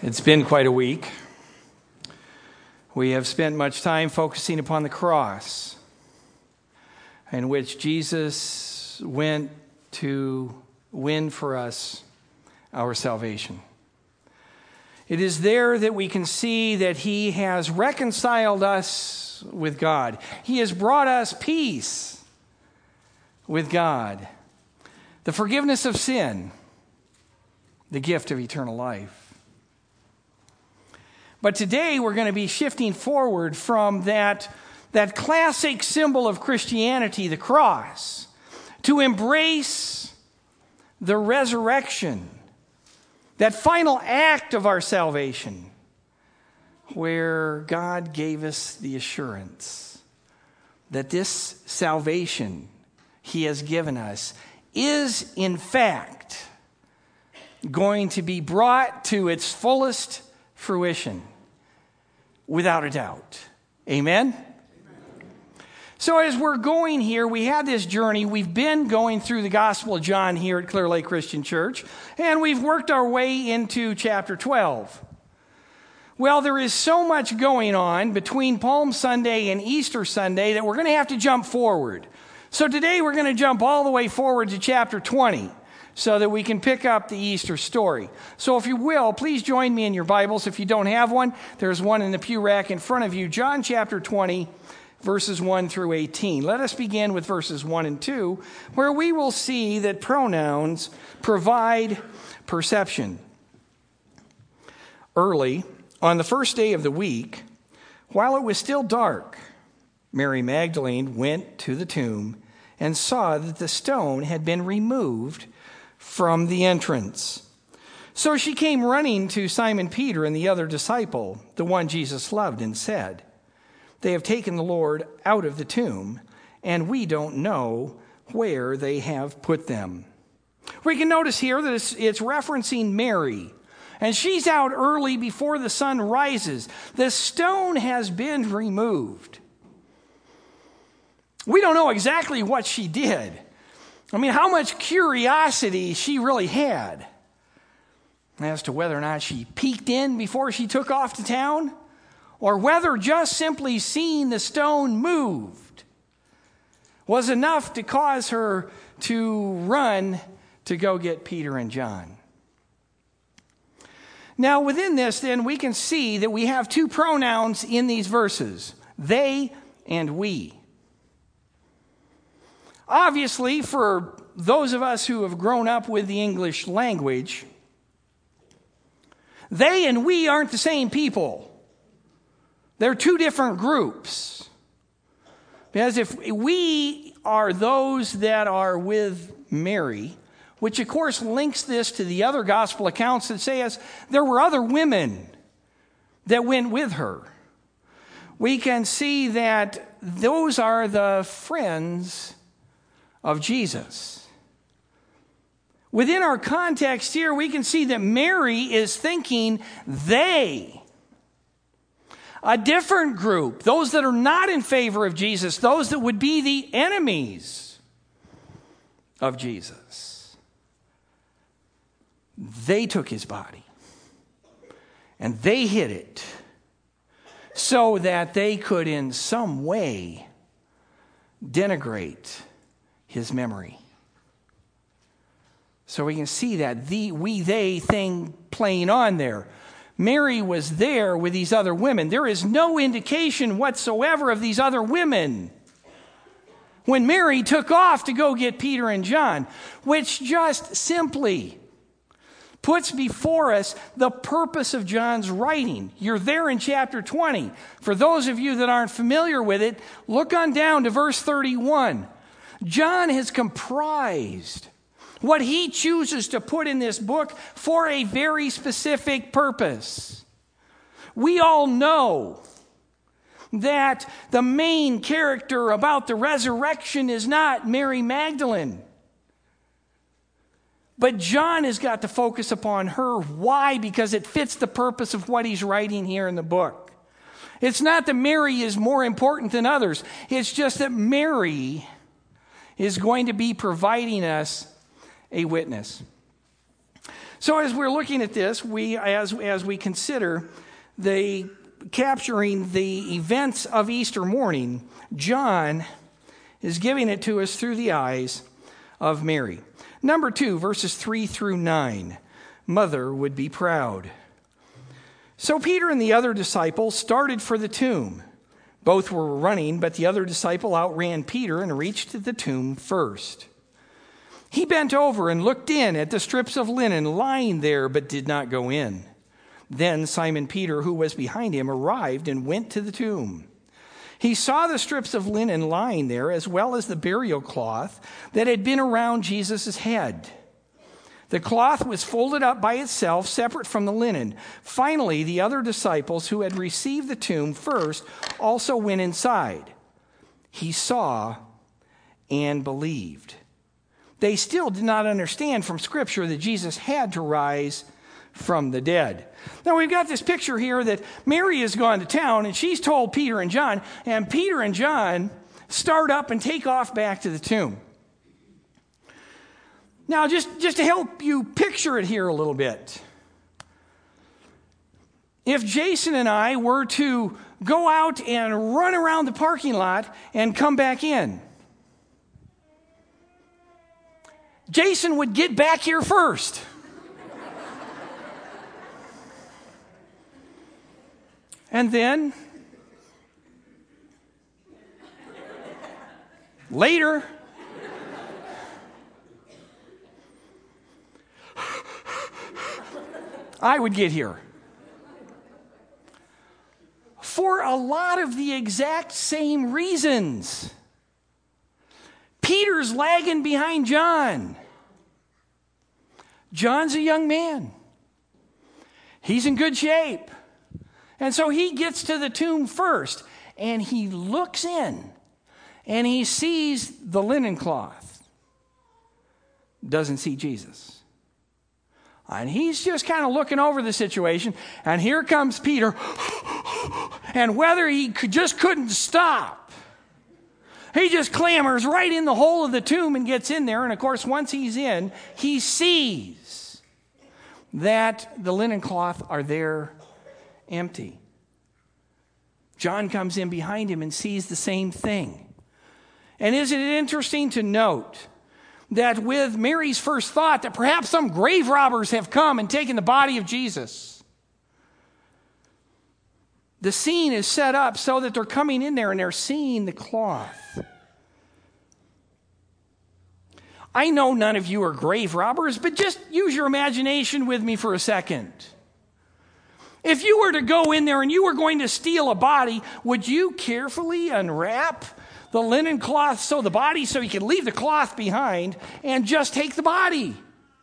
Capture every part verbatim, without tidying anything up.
It's been quite a week. We have spent much time focusing upon the cross, in which Jesus went to win for us our salvation. It is there that we can see that he has reconciled us with God. He has brought us peace with God, the forgiveness of sin, the gift of eternal life. But today we're going to be shifting forward from that, that classic symbol of Christianity, the cross, to embrace the resurrection, that final act of our salvation, where God gave us the assurance that this salvation he has given us is in fact going to be brought to its fullest fruition, without a doubt. Amen? Amen? So as we're going here, we had this journey. We've been going through the Gospel of John here at Clear Lake Christian Church, and we've worked our way into chapter twelve. Well, there is so much going on between Palm Sunday and Easter Sunday that we're going to have to jump forward. So today we're going to jump all the way forward to chapter twenty so that we can pick up the Easter story. So if you will, please join me in your Bibles. If you don't have one, there's one in the pew rack in front of you. John chapter twenty, verses one through eighteen. Let us begin with verses one and two, where we will see that pronouns provide perception. Early, on the first day of the week, while it was still dark, Mary Magdalene went to the tomb and saw that the stone had been removed from the entrance. So she came running to Simon Peter and the other disciple, the one Jesus loved, and said, "They have taken the Lord out of the tomb, and we don't know where they have put them." We can notice here that it's, it's referencing Mary, and she's out early before the sun rises. The stone has been removed. We don't know exactly what she did. I mean, how much curiosity she really had as to whether or not she peeked in before she took off to town, or whether just simply seeing the stone moved was enough to cause her to run to go get Peter and John. Now, within this, then, we can see that we have two pronouns in these verses, they and we. Obviously, for those of us who have grown up with the English language, they and we aren't the same people. They're two different groups. Because if we are those that are with Mary, which of course links this to the other gospel accounts that say as there were other women that went with her, we can see that those are the friends of Jesus. Within our context here, we can see that Mary is thinking they, a different group, those that are not in favor of Jesus, those that would be the enemies of Jesus. They took his body and they hid it so that they could in some way denigrate his memory. So we can see that the we they thing playing on there. Mary was there with these other women. There is no indication whatsoever of these other women when Mary took off to go get Peter and John, which just simply puts before us the purpose of John's writing. You're there in chapter twenty. For those of you that aren't familiar with it, look on down to verse thirty-one. John has comprised what he chooses to put in this book for a very specific purpose. We all know that the main character about the resurrection is not Mary Magdalene. But John has got to focus upon her. Why? Because it fits the purpose of what he's writing here in the book. It's not that Mary is more important than others. It's just that Mary is going to be providing us a witness. So as we're looking at this, we as as we consider the capturing the events of Easter morning, John is giving it to us through the eyes of Mary. Number two, verses three through nine. Mother would be proud. So Peter and the other disciple started for the tomb. Both were running, but the other disciple outran Peter and reached the tomb first. He bent over and looked in at the strips of linen lying there, but did not go in. Then Simon Peter, who was behind him, arrived and went to the tomb. He saw the strips of linen lying there, as well as the burial cloth that had been around Jesus' head. The cloth was folded up by itself, separate from the linen. Finally, the other disciples who had received the tomb first also went inside. He saw and believed. They still did not understand from Scripture that Jesus had to rise from the dead. Now we've got this picture here that Mary has gone to town and she's told Peter and John, and Peter and John start up and take off back to the tomb. Now just, just to help you picture it here a little bit. If Jason and I were to go out and run around the parking lot and come back in, Jason would get back here first. And then, later, I would get here. For a lot of the exact same reasons. Peter's lagging behind John. John's a young man. He's in good shape. And so he gets to the tomb first, and he looks in, and he sees the linen cloth. Doesn't see Jesus. And he's just kind of looking over the situation, and here comes Peter, and whether he could, just couldn't stop, he just clambers right in the hole of the tomb and gets in there. And of course, once he's in, he sees that the linen cloth are there empty. John comes in behind him and sees the same thing. And isn't it interesting to note that with Mary's first thought that perhaps some grave robbers have come and taken the body of Jesus, the scene is set up so that they're coming in there and they're seeing the cloth. I know none of you are grave robbers, but just use your imagination with me for a second. If you were to go in there and you were going to steal a body, would you carefully unwrap the linen cloth so the body, so you could leave the cloth behind and just take the body?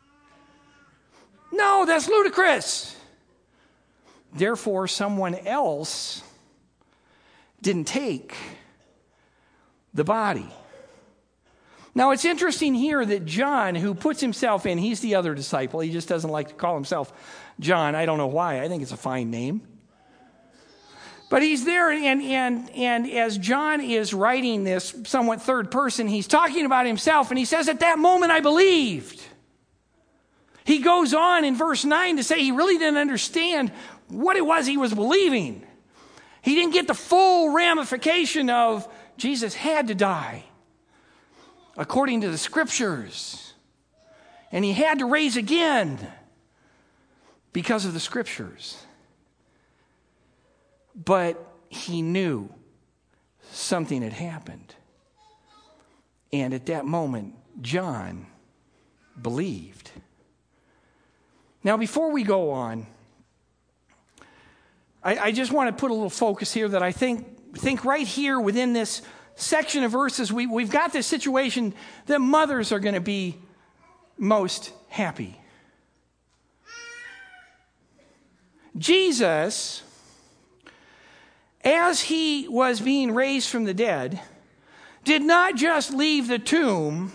No, that's ludicrous. Therefore, someone else didn't take the body. Now, it's interesting here that John, who puts himself in, he's the other disciple. He just doesn't like to call himself John. I don't know why. I think it's a fine name. But he's there, and, and, and as John is writing this somewhat third person, he's talking about himself, and he says, at that moment I believed. He goes on in verse nine to say he really didn't understand what it was he was believing. He didn't get the full ramification of Jesus had to die according to the Scriptures. And he had to raise again because of the Scriptures. But he knew something had happened. And at that moment, John believed. Now, before we go on, I, I just want to put a little focus here that I think, think right here within this section of verses, we, we've got this situation that mothers are going to be most happy. Jesus, as he was being raised from the dead, did not just leave the tomb,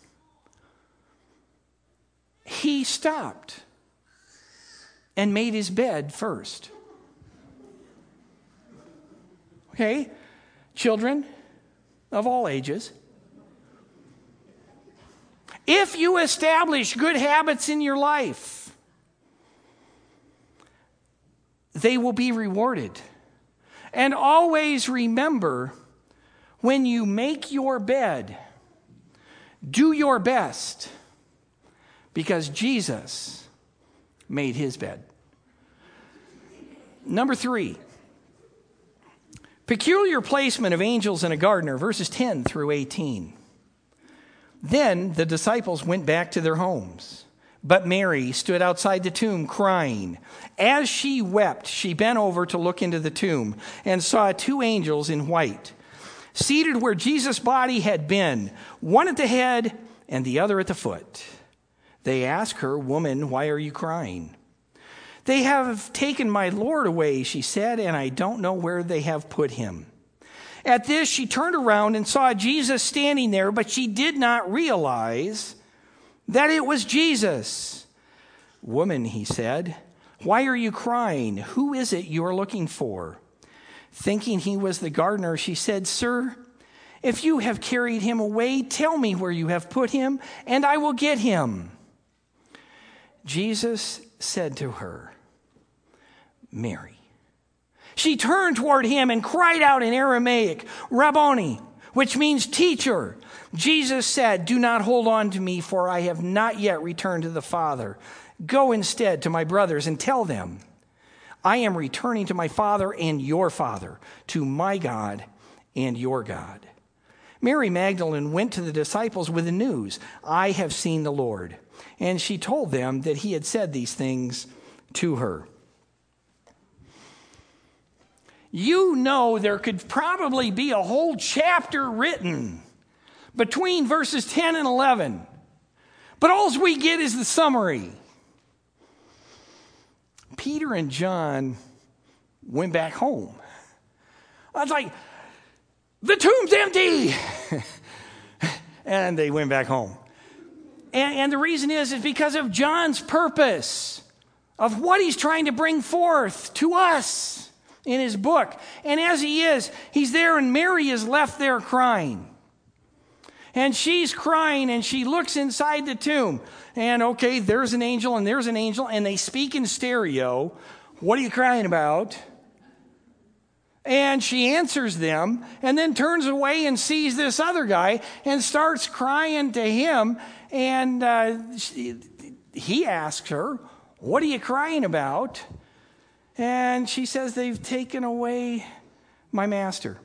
he stopped and made his bed first. Okay? Children of all ages, if you establish good habits in your life, they will be rewarded. And always remember, when you make your bed, do your best, because Jesus made his bed. Number three, peculiar placement of angels in a gardener, verses ten through eighteen. Then the disciples went back to their homes. But Mary stood outside the tomb crying. As she wept, she bent over to look into the tomb and saw two angels in white, seated where Jesus' body had been, one at the head and the other at the foot. They asked her, "Woman, why are you crying?" "They have taken my Lord away," she said, "and I don't know where they have put him." At this, she turned around and saw Jesus standing there, but she did not realize that it was Jesus. "Woman," he said, "why are you crying? Who is it you are looking for?" Thinking he was the gardener, she said, "Sir, if you have carried him away, tell me where you have put him, and I will get him." Jesus said to her, "Mary." She turned toward him and cried out in Aramaic, "Rabboni," which means teacher. Jesus said, "Do not hold on to me, for I have not yet returned to the Father. Go instead to my brothers and tell them, I am returning to my Father and your Father, to my God and your God." Mary Magdalene went to the disciples with the news, "I have seen the Lord." And she told them that he had said these things to her. You know there could probably be a whole chapter written between verses ten and eleven. But all we get is the summary. Peter and John went back home. I was like, the tomb's empty. And they went back home. And, and the reason is, is because of John's purpose of what he's trying to bring forth to us in his book. And as he is, he's there and Mary is left there crying. And she's crying and she looks inside the tomb. And okay, there's an angel and there's an angel and they speak in stereo. "What are you crying about?" And she answers them and then turns away and sees this other guy and starts crying to him. And uh, she, he asks her, "What are you crying about?" And she says, "They've taken away my master."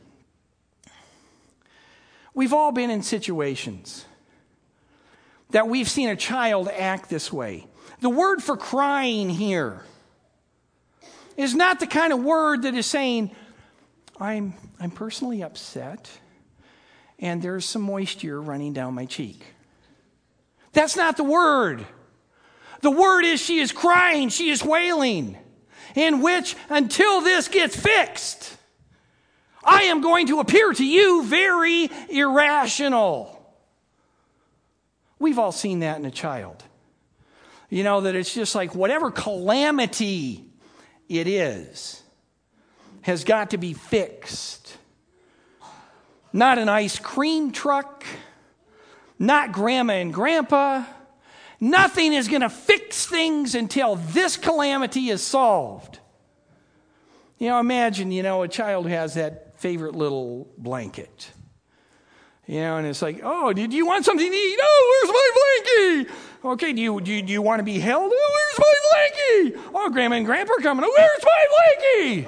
We've all been in situations that we've seen a child act this way. The word for crying here is not the kind of word that is saying, I'm, I'm personally upset and there's some moisture running down my cheek. That's not the word. The word is she is crying, she is wailing, in which until this gets fixed, I am going to appear to you very irrational. We've all seen that in a child. You know, that it's just like whatever calamity it is has got to be fixed. Not an ice cream truck, not grandma and grandpa. Nothing is going to fix things until this calamity is solved. You know, imagine, you know, a child who has that favorite little blanket. You know, and it's like, "Oh, did you want something to eat? Oh, where's my blankie? Okay, do you, do you, do you want to be held? Oh, where's my blankie? Oh, Grandma and Grandpa are coming. Oh, where's my blankie?"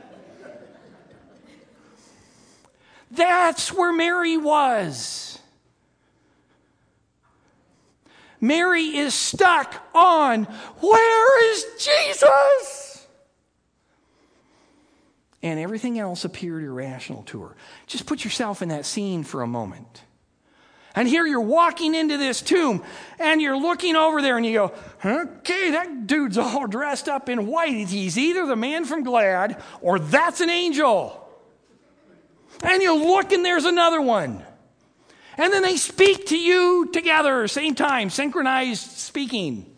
That's where Mary was. Mary is stuck on, where is Jesus? And everything else appeared irrational to her. Just put yourself in that scene for a moment. And here you're walking into this tomb, and you're looking over there, and you go, okay, that dude's all dressed up in white. He's either the man from Glad, or that's an angel. And you look, and there's another one. And then they speak to you together, same time, synchronized speaking.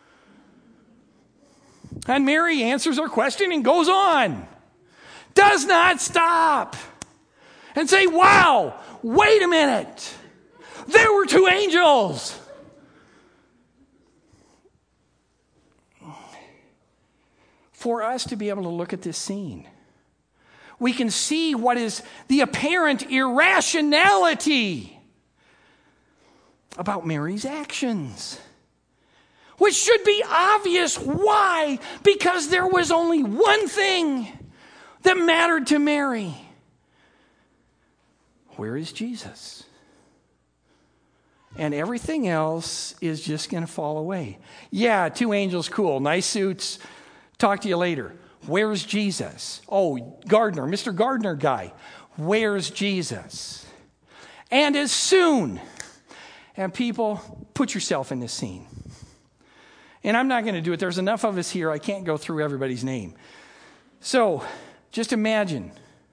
And Mary answers her question and goes on. Does not stop and say, wow, wait a minute. There were two angels. for us to be able to look at this scene. We can see what is the apparent irrationality about Mary's actions, which should be obvious. Why? Because there was only one thing that mattered to Mary. Where is Jesus? And everything else is just going to fall away. Yeah, two angels, cool, nice suits. Talk to you later. Where's Jesus? Oh, Gardner, Mister Gardner guy. Where's Jesus? And as soon, and people, put yourself in this scene. And I'm not going to do it. There's enough of us here. I can't go through everybody's name. So just imagine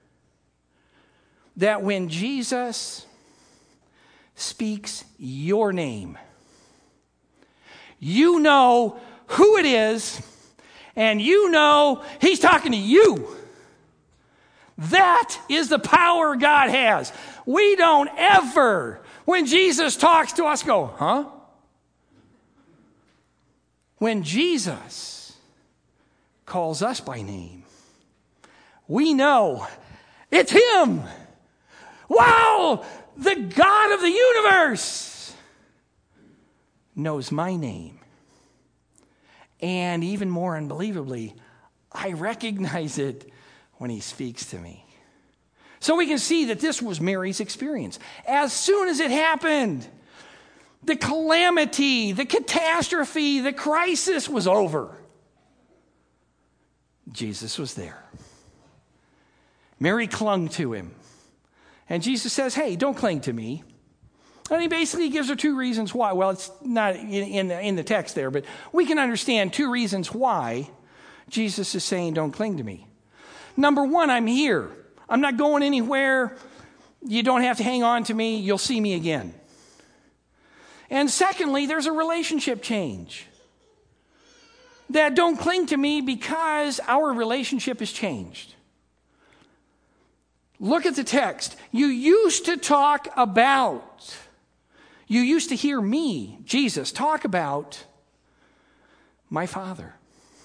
that when Jesus speaks your name, you know who it is, and you know he's talking to you. That is the power God has. We don't ever, when Jesus talks to us, go, huh? When Jesus calls us by name, we know it's him. Wow, the God of the universe knows my name. And even more unbelievably, I recognize it when he speaks to me. So we can see that this was Mary's experience. As soon as it happened, the calamity, the catastrophe, the crisis was over. Jesus was there. Mary clung to him. And Jesus says, hey, don't cling to me. And he basically gives her two reasons why. Well, it's not in, in, the, in the text there, but we can understand two reasons why Jesus is saying, don't cling to me. Number one, I'm here. I'm not going anywhere. You don't have to hang on to me. You'll see me again. And secondly, there's a relationship change. That don't cling to me because our relationship has changed. Look at the text. You used to talk about, you used to hear me, Jesus, talk about my Father.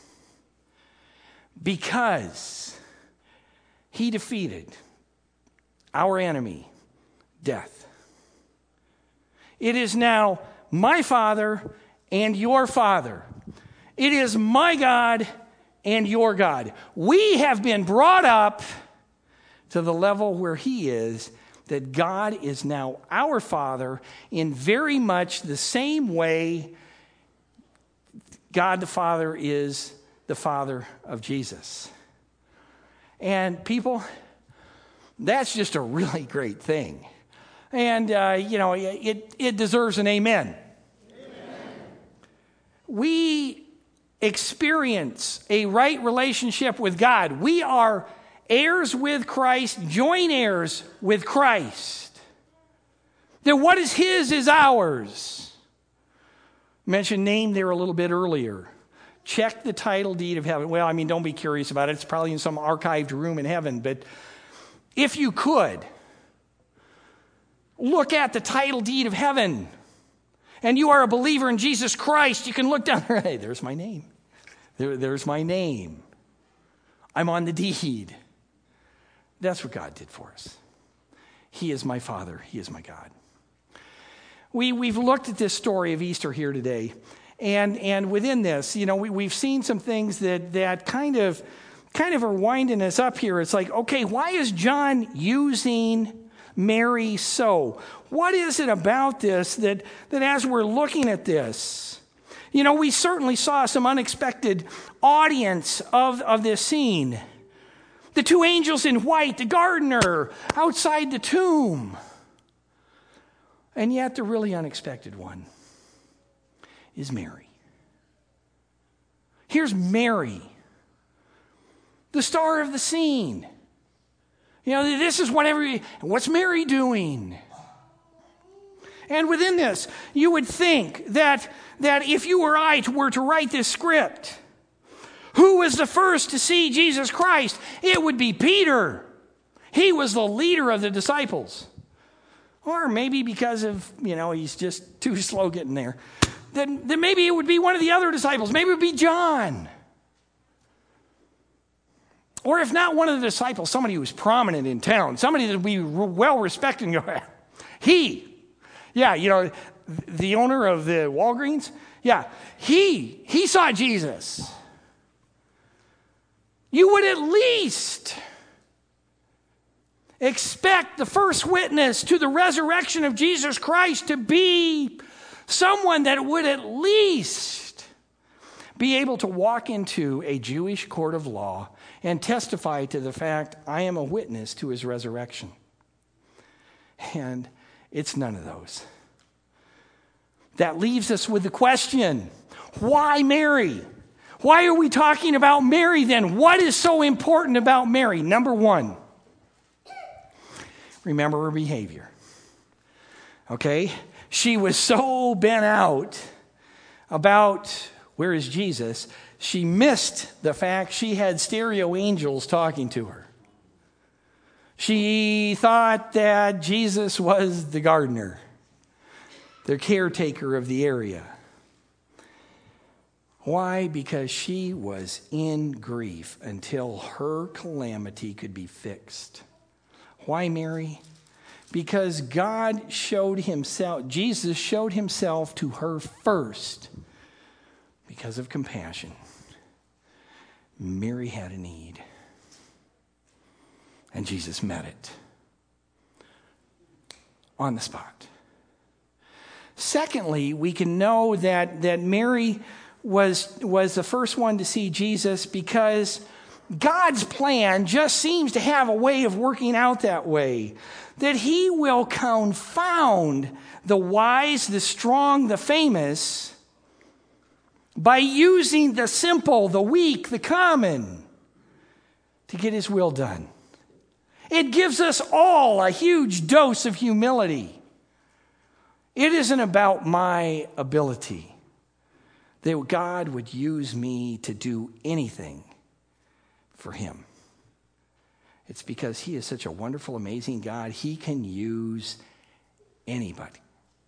Because he defeated our enemy, death. It is now my Father and your Father. It is my God and your God. We have been brought up to the level where he is, that God is now our Father in very much the same way God the Father is the Father of Jesus. And people, that's just a really great thing. And, uh, you know, it, it deserves an amen. Amen. We experience a right relationship with God. We are heirs with Christ, joint heirs with Christ. That what is his is ours. Mentioned name there a little bit earlier. Check the title deed of heaven. Well, I mean, don't be curious about it. It's probably in some archived room in heaven. But if you could, look at the title deed of heaven. And you are a believer in Jesus Christ. You can look down there. Hey, there's my name. There, there's my name. I'm on the deed. That's what God did for us. He is my Father. He is my God. We, we've looked at this story of Easter here today. And and within this, you know, we, we've seen some things that, that kind of kind of are winding us up here. It's like, okay, why is John using Mary so? What is it about this that, that as we're looking at this, you know, we certainly saw some unexpected audience of, of this scene. The two angels in white, the gardener outside the tomb. And yet the really unexpected one is Mary. Here's Mary, the star of the scene. You know, this is what every, what's Mary doing? And within this, you would think that, that if you or I were to write this script, who was the first to see Jesus Christ? It would be Peter. He was the leader of the disciples. Or maybe because of, you know, he's just too slow getting there. Then, then maybe it would be one of the other disciples. Maybe it would be John. Or if not one of the disciples, somebody who was prominent in town, somebody that we well respected and go, he, yeah, you know, the owner of the Walgreens, yeah, he, he saw Jesus. You would at least expect the first witness to the resurrection of Jesus Christ to be someone that would at least be able to walk into a Jewish court of law and testify to the fact, I am a witness to his resurrection. And it's none of those. That leaves us with the question, why Mary? Why are we talking about Mary then? What is so important about Mary? Number one, remember her behavior. Okay? She was so bent out about where is Jesus, she missed the fact she had stereo angels talking to her. She thought that Jesus was the gardener, the caretaker of the area. Why? Because she was in grief until her calamity could be fixed. Why, Mary? Because God showed himself, Jesus showed himself to her first because of compassion. Mary had a need, and Jesus met it on the spot. Secondly, we can know that, that Mary was, was the first one to see Jesus because God's plan just seems to have a way of working out that way. That he will confound the wise, the strong, the famous by using the simple, the weak, the common to get his will done. It gives us all a huge dose of humility. It isn't about my ability that God would use me to do anything for him. It's because he is such a wonderful, amazing God. He can use anybody.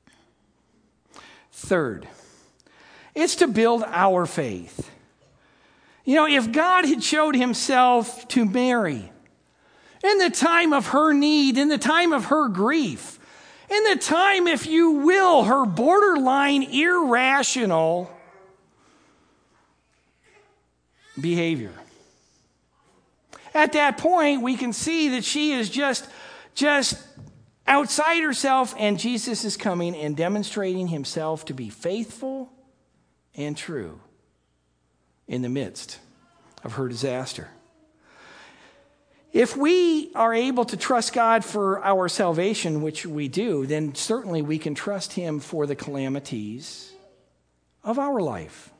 Third, it's to build our faith. You know, if God had showed himself to Mary in the time of her need, in the time of her grief, in the time, if you will, her borderline irrational behavior. At that point, we can see that she is just, just outside herself, and Jesus is coming and demonstrating himself to be faithful and true in the midst of her disaster. If we are able to trust God for our salvation, which we do, then certainly we can trust him for the calamities of our life.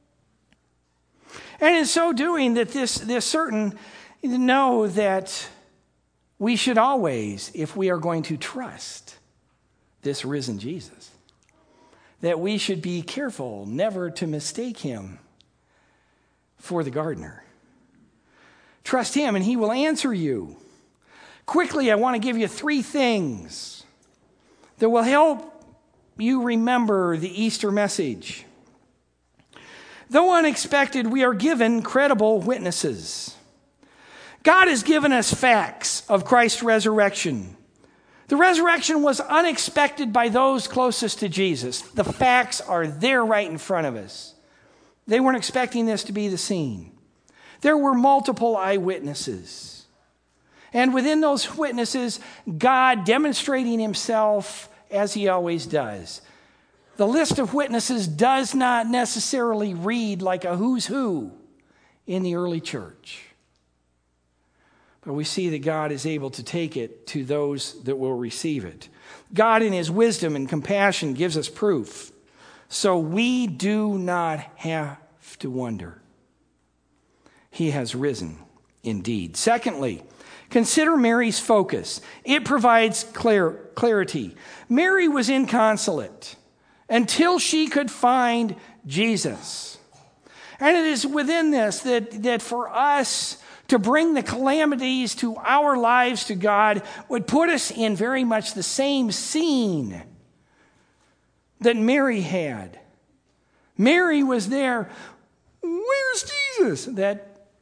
And in so doing, that this, this certain know that we should always, if we are going to trust this risen Jesus, that we should be careful never to mistake him for the gardener. Trust him and he will answer you. Quickly, I want to give you three things that will help you remember the Easter message. Though unexpected, we are given credible witnesses. God has given us facts of Christ's resurrection. The resurrection was unexpected by those closest to Jesus. The facts are there right in front of us. They weren't expecting this to be the scene. There were multiple eyewitnesses. And within those witnesses, God demonstrating himself as he always does. The list of witnesses does not necessarily read like a who's who in the early church. But we see that God is able to take it to those that will receive it. God in his wisdom and compassion gives us proof. So we do not have to wonder. He has risen indeed. Secondly, consider Mary's focus. It provides clear, clarity. Mary was inconsolate until she could find Jesus. And it is within this that, that for us to bring the calamities to our lives to God would put us in very much the same scene that Mary had. Mary was there. Where's Jesus? That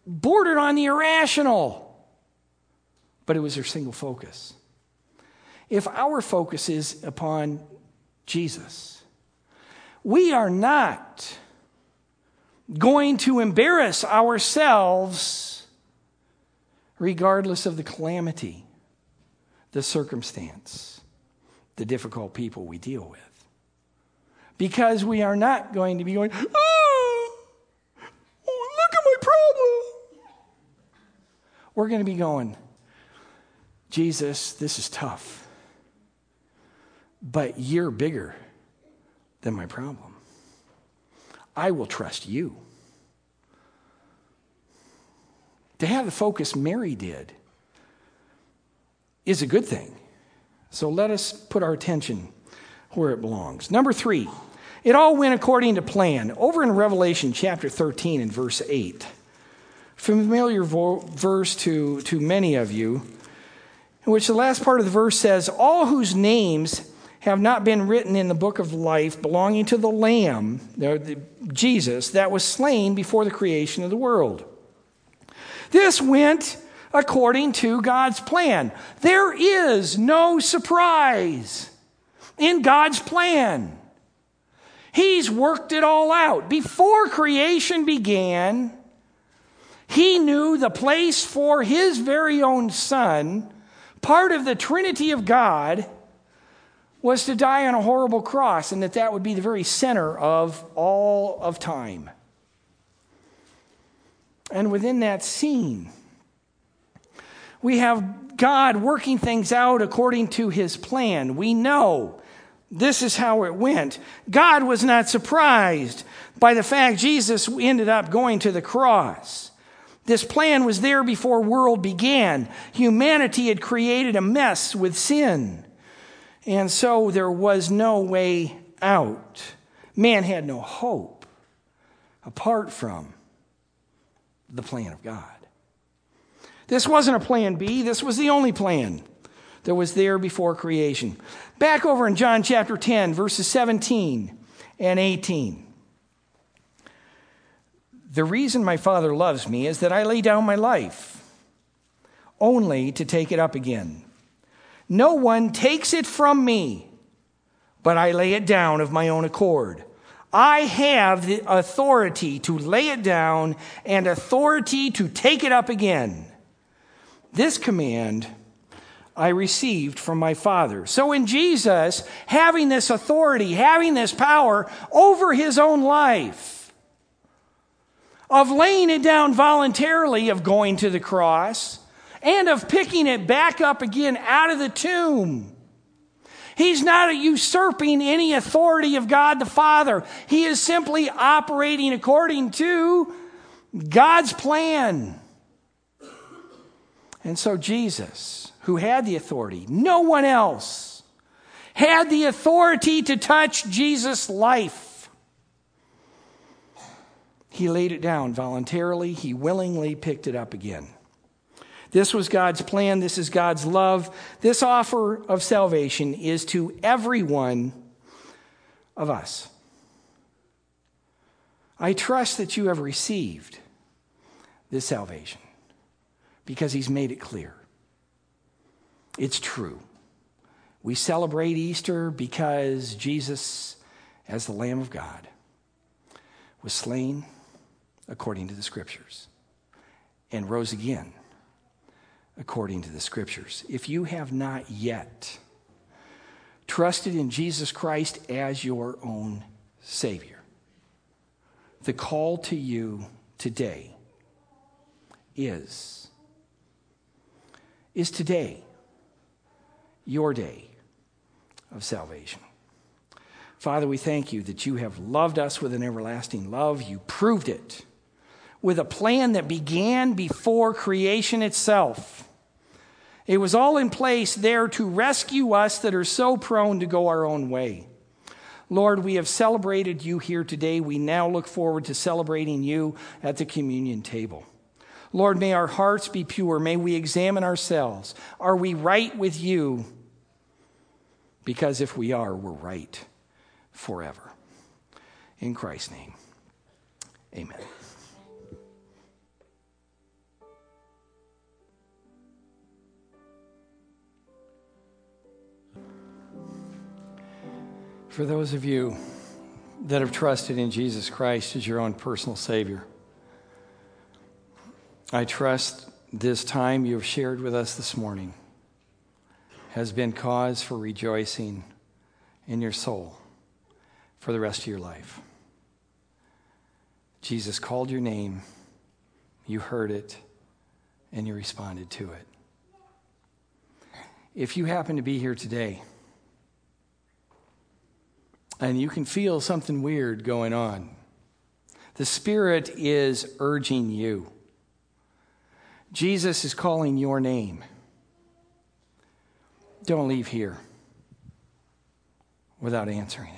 bordered on the irrational. But it was their single focus. If our focus is upon Jesus, we are not going to embarrass ourselves regardless of the calamity, the circumstance, the difficult people we deal with. Because we are not going to be going, oh, oh look at my problem. We're going to be going, Jesus, this is tough, but you're bigger than my problem. I will trust you. To have the focus Mary did is a good thing. So let us put our attention where it belongs. Number three, it all went according to plan. Over in Revelation chapter thirteen and verse eight, familiar vo- verse to, to many of you, in which the last part of the verse says, all whose names have not been written in the book of life belonging to the Lamb, the, Jesus, that was slain before the creation of the world. This went according to God's plan. There is no surprise in God's plan. He's worked it all out. Before creation began, He knew the place for His very own Son, part of the Trinity of God, was to die on a horrible cross, and that that would be the very center of all of time. And within that scene, we have God working things out according to His plan. We know this is how it went. God was not surprised by the fact Jesus ended up going to the cross. This plan was there before world began. Humanity had created a mess with sin. And so there was no way out. Man had no hope apart from the plan of God. This wasn't a plan B. This was the only plan that was there before creation. Back over in John chapter ten, verses seventeen and eighteen. The reason my Father loves me is that I lay down my life only to take it up again. No one takes it from me, but I lay it down of my own accord. I have the authority to lay it down and authority to take it up again. This command I received from my Father. So in Jesus, having this authority, having this power over His own life, of laying it down voluntarily, of going to the cross, and of picking it back up again out of the tomb. He's not usurping any authority of God the Father. He is simply operating according to God's plan. And so Jesus, who had the authority, no one else had the authority to touch Jesus' life. He laid it down voluntarily. He willingly picked it up again. This was God's plan. This is God's love. This offer of salvation is to every one of us. I trust that you have received this salvation because He's made it clear. It's true. We celebrate Easter because Jesus, as the Lamb of God, was slain according to the Scriptures and rose again according to the Scriptures. If you have not yet trusted in Jesus Christ as your own Savior, the call to you today is, is today your day of salvation. Father, we thank you that you have loved us with an everlasting love. You proved it with a plan that began before creation itself. It was all in place there to rescue us that are so prone to go our own way. Lord, we have celebrated you here today. We now look forward to celebrating you at the communion table. Lord, may our hearts be pure. May we examine ourselves. Are we right with you? Because if we are, we're right forever. In Christ's name, amen. For those of you that have trusted in Jesus Christ as your own personal Savior, I trust this time you have shared with us this morning has been cause for rejoicing in your soul for the rest of your life. Jesus called your name, you heard it, and you responded to it. If you happen to be here today and you can feel something weird going on, the Spirit is urging you. Jesus is calling your name. Don't leave here without answering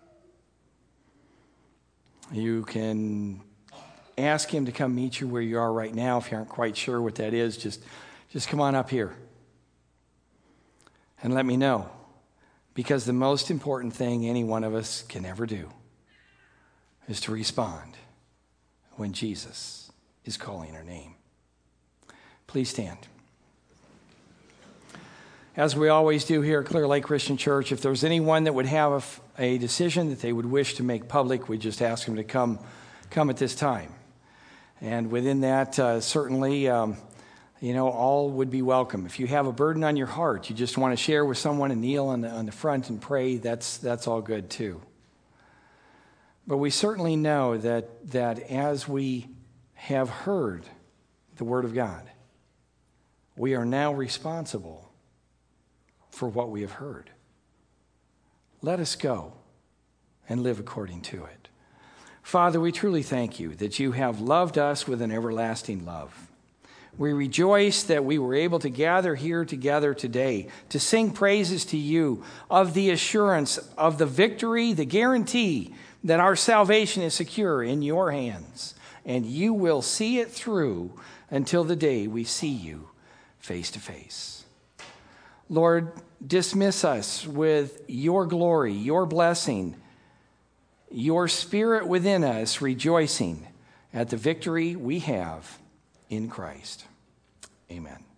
it. You can ask him to come meet you where you are right now. If you aren't quite sure what that is, just, just come on up here and let me know. Because the most important thing any one of us can ever do is to respond when Jesus is calling our name. Please stand. As we always do here at Clear Lake Christian Church, if there's anyone that would have a, a decision that they would wish to make public, we just ask them to come, come at this time. And within that, uh, certainly, um, you know, all would be welcome. If you have a burden on your heart, you just want to share with someone and kneel on the, on the front and pray, that's, that's all good too. But we certainly know that, that as we have heard the Word of God, we are now responsible for what we have heard. Let us go and live according to it. Father, we truly thank you that you have loved us with an everlasting love. We rejoice that we were able to gather here together today to sing praises to you of the assurance of the victory, the guarantee that our salvation is secure in your hands, and you will see it through until the day we see you face to face. Lord, dismiss us with your glory, your blessing, your Spirit within us rejoicing at the victory we have in Christ. Amen.